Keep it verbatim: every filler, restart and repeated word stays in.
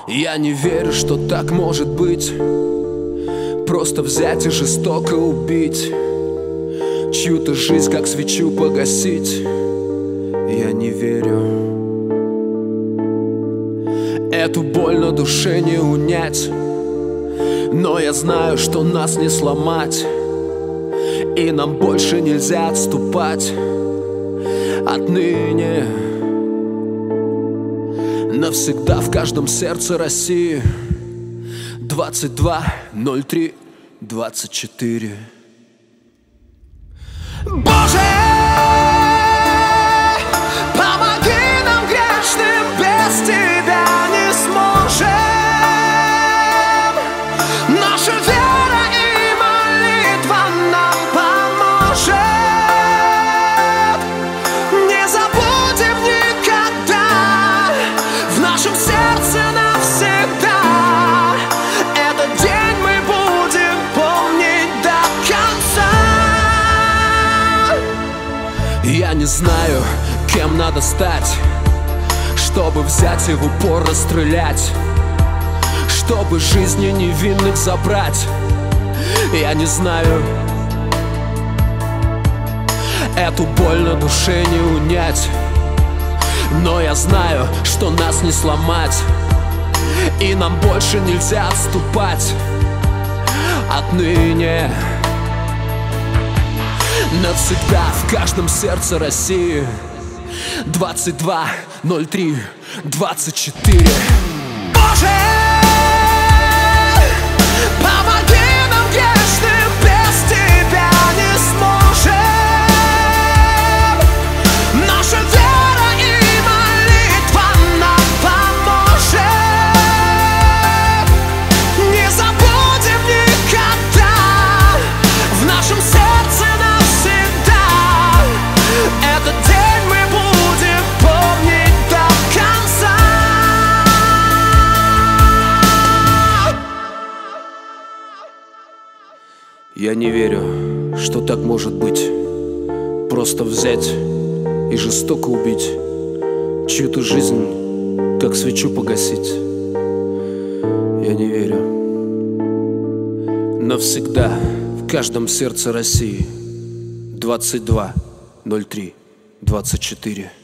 Я не верю, что так может быть. Просто взять и жестоко убить, чью-то жизнь, как свечу погасить. Я не верю. Эту боль на душе не унять, но я знаю, что нас не сломать, и нам больше нельзя отступать. Отныне навсегда в каждом сердце России. Двадцать два ноль три двадцать четыре. Боже, помоги нам, грешным, без тебя не сможем. Наша вера и молитва нам поможет. Не забудем никогда, в нашем сердце навсегда. Этот день мы будем помнить до конца. Я не знаю, кем надо стать, чтобы взять и в упор расстрелять, чтобы жизни невинных забрать. Я не знаю. Эту боль на душе не унять, но я знаю, что нас не сломать, и нам больше нельзя отступать. Отныне навсегда в каждом сердце России. Двадцать два ноль три двадцать четыре. Боже, помоги нам, грешным, без тебя не сможем. Наша вера и молитва нам поможет. Не забудем никогда, в нашем сердце навсегда. Этот день мы будем помнить до конца. Я не верю, что так может быть. Просто взять и жестоко убить, чью-то жизнь, как свечу погасить. Я не верю. Навсегда в каждом сердце России. Двадцать два ноль три двадцать четыре.